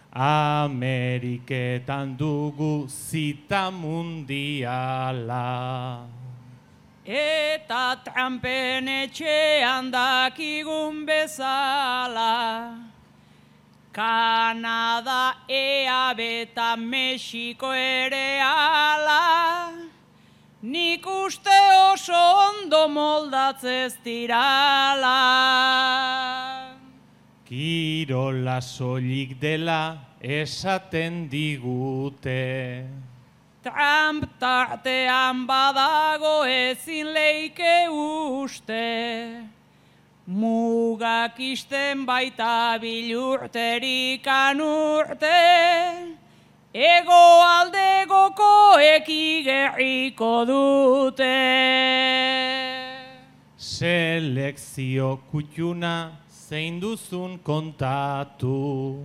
Ameriketan dugu zita mundiala. Eta Trumpen etxean dakigun bezala, Kanada, EAB eta Mexiko ere ala, nik uste oso ondo moldatzez dirala. Kirola soilik dela esaten digute. Trump tartean badago ezin leike uste, mugak isten baita bilurterikan urte, hegoaldegokoek igerriko dute. Selekzio kutxuna zein duzun kontatu.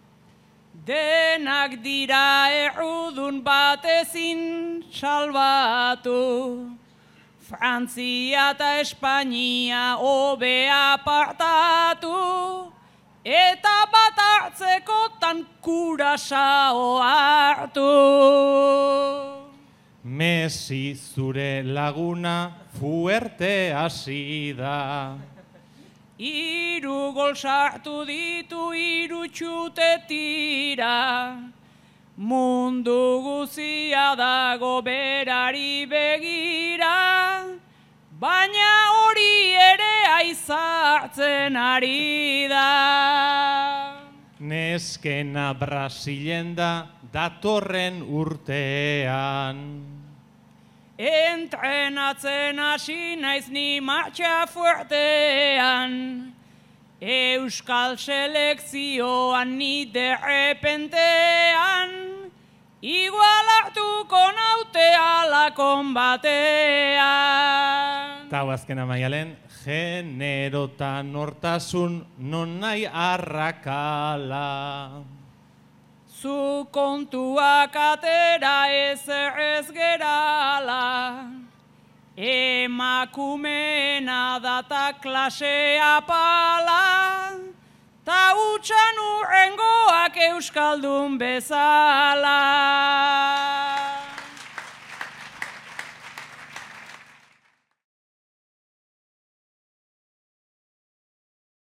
Denak dira errudun bat ezin salbatu, Frantzia eta Espainia hobe apartatu, eta bat hartzekotan kurasao hartu. Messi zure laguna fuerte hasi da. Hiru gol sartu ditu hiru txute tira, mundu guzia dago berari begira, baina hori ere aizartzen ari da. Neskena Brasilen da datorren urtean. Entrenatzen hasi naiz ni martxa fuertean, Euskal selekzioan ni derrepentean, igual hartuko naute alakon batean. Eta azkena maialen, generotan nortasun non nahi arrakala. Zu kontuak atera ez gerala, emakumeena data klasea pala, ta utxan urrengoak euskaldun bezala.